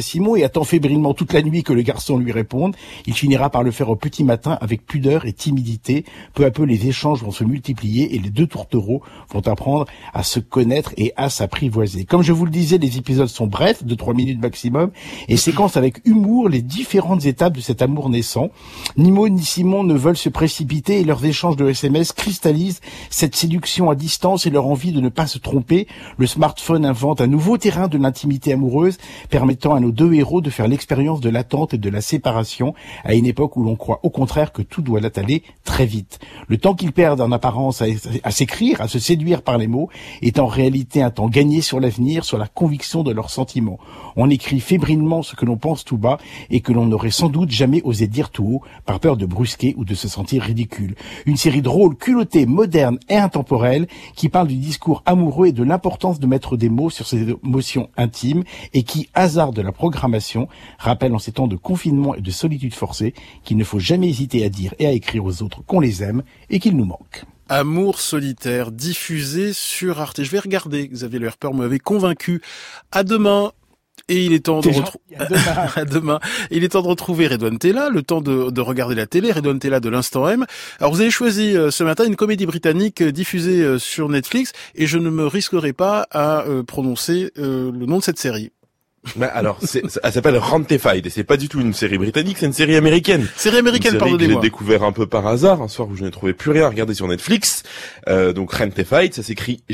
Simon et attend fébrilement toute la nuit que le garçon lui réponde. Il finira par le faire au petit matin avec pudeur et timidité. Peu à peu, les échanges vont se multiplier et les deux tourtereaux vont apprendre à se connaître et à s'apprivoiser. Comme je vous le disais, les épisodes sont brefs, de 3 minutes maximum, et séquencent avec humour les différentes étapes de cet amour naissant. Ni Maud ni Simon ne veulent se précipiter et leurs échanges de SMS cristallisent cette séduction à distance et leur envie de ne pas se tromper. Le smartphone invente un nouveau terrain de l'intimité amoureuse, permettant à nos deux héros de faire l'expérience de l'attente et de la séparation à une époque où l'on croit au contraire que tout doit aller très vite. Le temps qu'ils perdent en apparence à s'écrire, à se séduire par les mots, est en réalité un temps gagné sur l'avenir, sur la conviction de leurs sentiments. On écrit fébrilement ce que l'on pense tout bas et que l'on n'aurait sans doute jamais osé dire tout haut, par peur de brusquer ou de se sentir ridicule. Une série drôle, culottée, moderne et intemporelle qui parle du discours amoureux et de l'importance de mettre des mots sur ses émotions intimes et qui, hasard de la programmation, rappelle en ces temps de confinement et de solitude forcée qu'il ne faut jamais hésiter à dire et à écrire aux autres qu'on les aime et qu'ils nous manquent. Amour solitaire, diffusé sur Arte. Je vais regarder, Xavier Le Herper m'avait convaincu. À demain. Et il est temps de à demain. Il est temps de retrouver Redouane Tella, le temps de regarder la télé, Redouane Tella de l'Instant M. Alors vous avez choisi ce matin une comédie britannique diffusée sur Netflix et je ne me risquerai pas à prononcer le nom de cette série. Bah alors, elle s'appelle Rantified et c'est pas du tout une série britannique, c'est une série américaine. Série américaine, pardonnez-moi. Que j'ai découvert un peu par hasard, un soir où je ne trouvais plus rien à regarder sur Netflix. Donc Rantified, ça s'écrit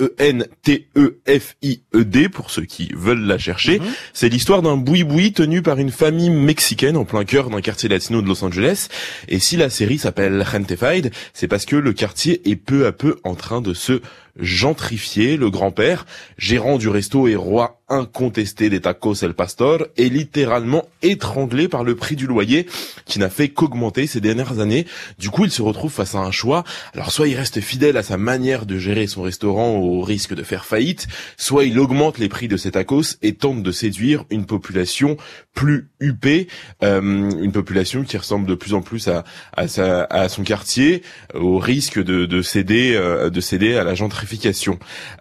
G-E-N-T-E-F-I-E-D pour ceux qui veulent la chercher. C'est l'histoire d'un boui-boui tenu par une famille mexicaine en plein cœur d'un quartier latino de Los Angeles. Et si la série s'appelle Rantified, c'est parce que le quartier est peu à peu en train de se gentrifier. Le grand-père, gérant du resto et roi incontesté des tacos El Pastor, est littéralement étranglé par le prix du loyer qui n'a fait qu'augmenter ces dernières années. Du coup, il se retrouve face à un choix. Alors, soit il reste fidèle à sa manière de gérer son restaurant au risque de faire faillite, soit il augmente les prix de ses tacos et tente de séduire une population plus huppée, une population qui ressemble de plus en plus à son quartier, au risque de céder à la gentrification.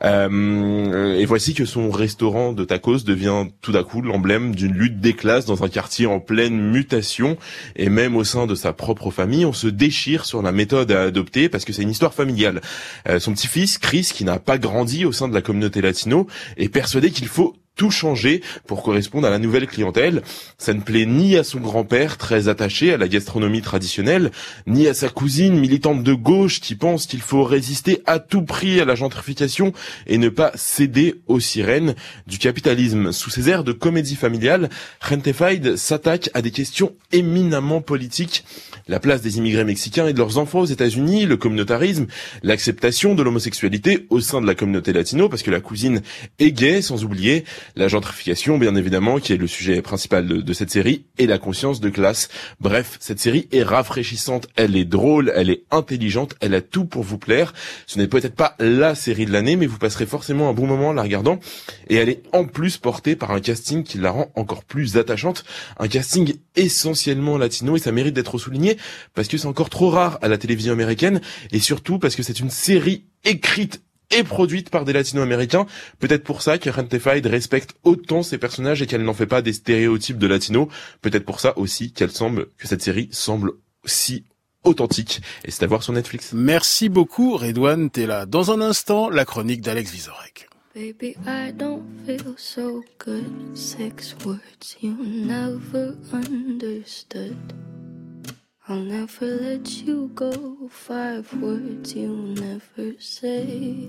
Et voici que son restaurant de tacos devient tout à coup l'emblème d'une lutte des classes dans un quartier en pleine mutation, et même au sein de sa propre famille, on se déchire sur la méthode à adopter parce que c'est une histoire familiale. Son petit-fils, Chris, qui n'a pas grandi au sein de la communauté latino, est persuadé qu'il faut tout changer pour correspondre à la nouvelle clientèle. Ça ne plaît ni à son grand-père, très attaché à la gastronomie traditionnelle, ni à sa cousine militante de gauche qui pense qu'il faut résister à tout prix à la gentrification et ne pas céder aux sirènes du capitalisme. Sous ces airs de comédie familiale, Rantified s'attaque à des questions éminemment politiques. La place des immigrés mexicains et de leurs enfants aux États-Unis, le communautarisme, l'acceptation de l'homosexualité au sein de la communauté latino, parce que la cousine est gay, sans oublier la gentrification, bien évidemment, qui est le sujet principal de cette série, et la conscience de classe. Bref, cette série est rafraîchissante, elle est drôle, elle est intelligente, elle a tout pour vous plaire. Ce n'est peut-être pas la série de l'année, mais vous passerez forcément un bon moment en la regardant, et elle est en plus portée par un casting qui la rend encore plus attachante, un casting essentiellement latino, et ça mérite d'être souligné, parce que c'est encore trop rare à la télévision américaine, et surtout parce que c'est une série écrite et produite par des latino-américains. Peut-être pour ça que Rantified respecte autant ses personnages et qu'elle n'en fait pas des stéréotypes de latino. Peut-être pour ça aussi que cette série semble si authentique. Et c'est à voir sur Netflix. Merci beaucoup, Redouane Tella. Dans un instant, la chronique d'Alex Vizorek. Baby, I don't feel so good. 6 words you never understood. I'll never let you go. 5 words you never say.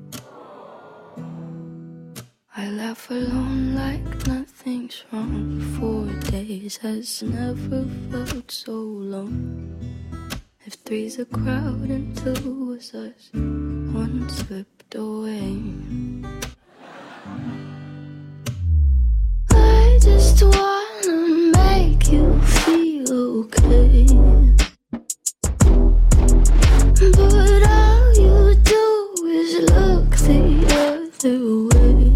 I laugh alone like nothing's wrong. 4 days has never felt so long. If 3's a crowd and 2 was us, 1 slipped away. I just wanna make you feel okay, but all you do is look the other way.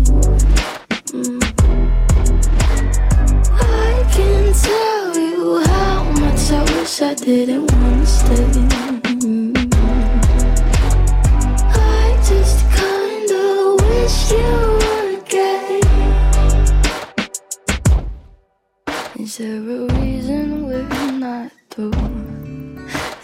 I can tell you how much I wish I didn't want to stay. I just kinda wish you were gay.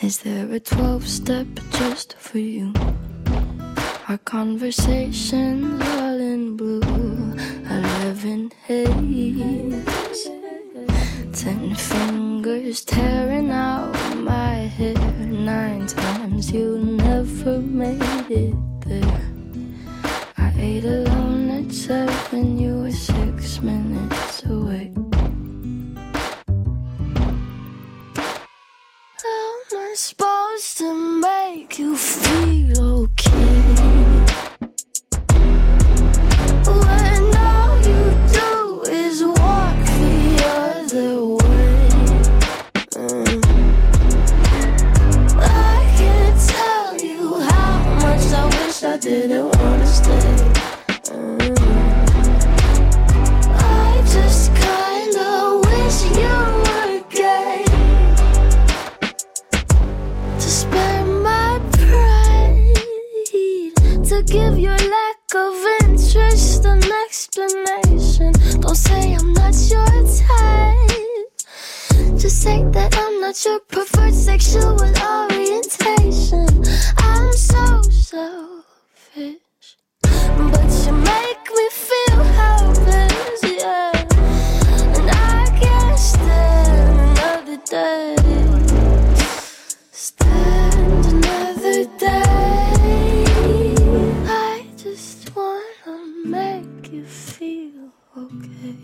Is there a 12-step just for you? Our conversations all in blue, 11 haze, 10 fingers tearing out my hair, 9 times you never made it there. I ate alone at 7, you were 6 minutes away. How am I supposed to make you feel okay when all you do is walk the other way? I can't tell you how much I wish I didn't wanna stay. I just kinda wish you were gay to spare my pride, to give your lack of interest an explanation. Don't say I'm not your type, just say that I'm not your preferred sexual orientation. I'm so selfish, but you make me feel helpless, yeah. And I can't stand another day, stand another day. I just wanna make you feel okay,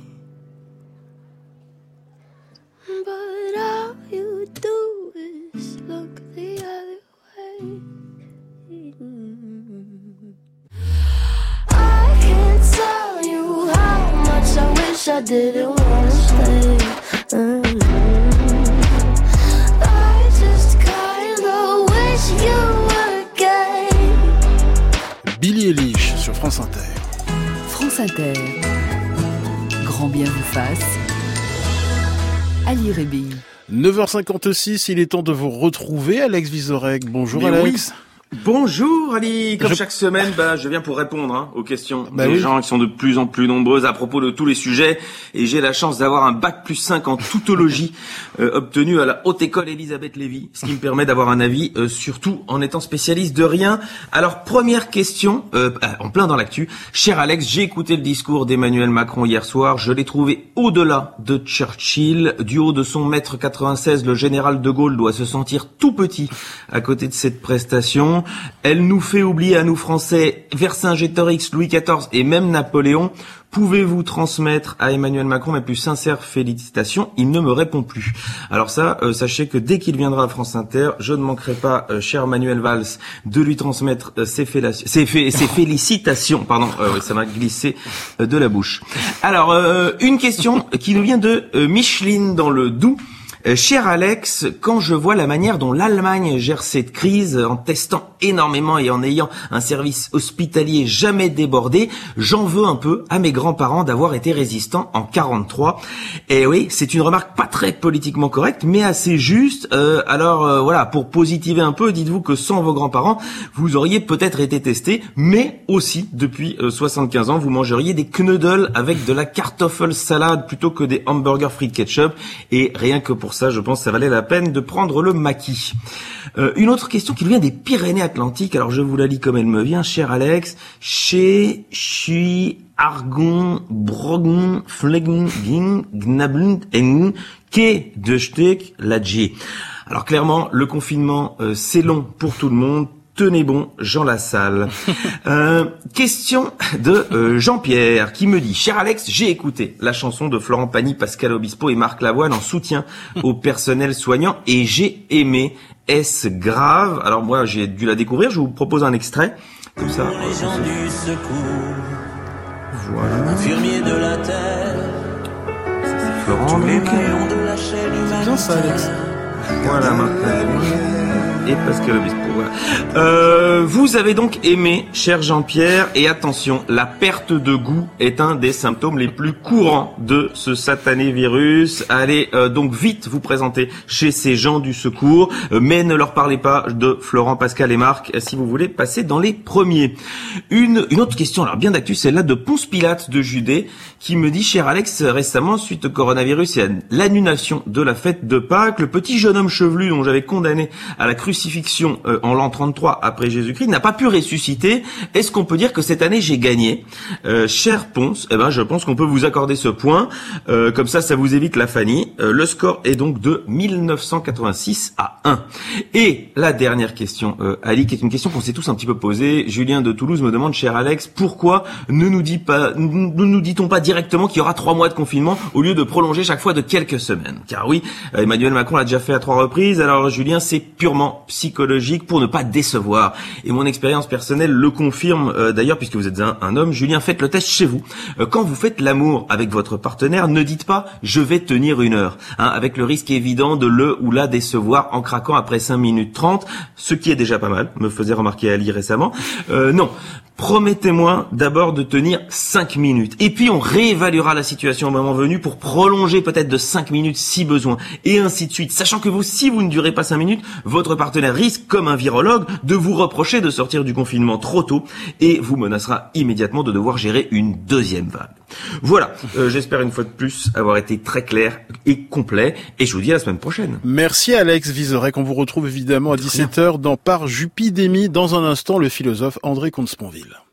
but all you do is look the other way. I can't tell you how much I wish I didn't wanna stay. I just kinda wish you were gay. Billie Eilish sur France Inter. France Inter. Grand bien vous fasse. Ali Rébi. 9h56, il est temps de vous retrouver, Alex Vizorek. Bonjour Alex. Oui. Bonjour Ali, comme chaque semaine, je viens pour répondre aux questions des gens qui sont de plus en plus nombreuses à propos de tous les sujets, et j'ai la chance d'avoir un bac+5 en tautologie obtenu à la Haute École Elisabeth Lévy, ce qui me permet d'avoir un avis surtout en étant spécialiste de rien. Alors première question, en plein dans l'actu, cher Alex, j'ai écouté le discours d'Emmanuel Macron hier soir, je l'ai trouvé au-delà de Churchill. Du haut de son 1m96, le général de Gaulle doit se sentir tout petit à côté de cette prestation. Elle nous fait oublier à nous Français Vercingétorix, Louis XIV et même Napoléon. Pouvez-vous transmettre à Emmanuel Macron mes plus sincères félicitations? Il ne me répond plus. Alors ça, sachez que dès qu'il viendra à France Inter, je ne manquerai pas, cher Manuel Valls, de lui transmettre ses félicitations. Pardon, ça m'a glissé de la bouche. Alors, une question qui nous vient de Micheline dans le Doubs. Cher Alex, quand je vois la manière dont l'Allemagne gère cette crise en testant énormément et en ayant un service hospitalier jamais débordé, j'en veux un peu à mes grands-parents d'avoir été résistants en 43. Et oui, c'est une remarque pas très politiquement correcte, mais assez juste. Voilà, pour positiver un peu, dites-vous que sans vos grands-parents, vous auriez peut-être été testé, mais aussi depuis 75 ans, vous mangeriez des knödel avec de la kartoffelsalade plutôt que des hamburgers frites ketchup. Et rien que pour ça, je pense que ça valait la peine de prendre le maquis. Une autre question qui vient des Pyrénées-Atlantiques, alors je vous la lis comme elle me vient, cher Alex. Chez, Chui, Argon, Brogon, Flegen, Ging, Gnablund, En, Ke, De Stek, Ladji. Alors clairement, le confinement, c'est long pour tout le monde. Tenez bon, Jean Lassalle. Question de Jean-Pierre qui me dit: cher Alex, j'ai écouté la chanson de Florent Pagny, Pascal Obispo et Marc Lavoine en soutien au personnel soignant et j'ai aimé. Est-ce grave? Alors moi, j'ai dû la découvrir. Je vous propose un extrait. Comme ça. Les gens du secours. Voilà. Infirmier de la terre. Ça, c'est Florent. C'est bien ça, Alex. Voilà maintenant. et Pascal Obispo. Voilà. Vous avez donc aimé, cher Jean-Pierre, et attention, la perte de goût est un des symptômes les plus courants de ce satané virus. Allez donc vite vous présenter chez ces gens du secours, mais ne leur parlez pas de Florent, Pascal et Marc si vous voulez passer dans les premiers. Une autre question, alors bien d'actu, celle-là de Ponce Pilate de Judée, qui me dit, cher Alex, récemment, suite au coronavirus et à l'annulation de la fête de Pâques, le petit jeune homme chevelu dont j'avais condamné à la crucifixion en l'an 33 après Jésus-Christ n'a pas pu ressusciter. Est-ce qu'on peut dire que cette année j'ai gagné? Cher Ponce, je pense qu'on peut vous accorder ce point. Comme ça vous évite la Fanny. Le score est donc de 1986 à 1. Et la dernière question, Ali, qui est une question qu'on s'est tous un petit peu posée. Julien de Toulouse me demande, cher Alex, pourquoi ne nous dit-on pas directement qu'il y aura 3 mois de confinement au lieu de prolonger chaque fois de quelques semaines? Car oui, Emmanuel Macron l'a déjà fait à 3 reprises. Alors Julien, c'est purement psychologique pour ne pas décevoir. Et mon expérience personnelle le confirme d'ailleurs, puisque vous êtes un homme. Julien, faites le test chez vous. Quand vous faites l'amour avec votre partenaire, ne dites pas « je vais tenir 1 heure », avec le risque évident de le ou la décevoir en craquant après 5 minutes 30, ce qui est déjà pas mal, me faisait remarquer Ali récemment. Non. Promettez-moi d'abord de tenir 5 minutes. Et puis on réévaluera la situation au moment venu pour prolonger peut-être de 5 minutes si besoin. Et ainsi de suite. Sachant que si vous ne durez pas 5 minutes, votre partenaire risque, comme un virologue, de vous reprocher de sortir du confinement trop tôt et vous menacera immédiatement de devoir gérer une 2e vague. Voilà. J'espère une fois de plus avoir été très clair et complet. Et je vous dis à la semaine prochaine. Merci Alex Vizorek. On vous retrouve évidemment à 17h dans Par Jupidémie. Dans un instant, le philosophe André Comte-Sponville.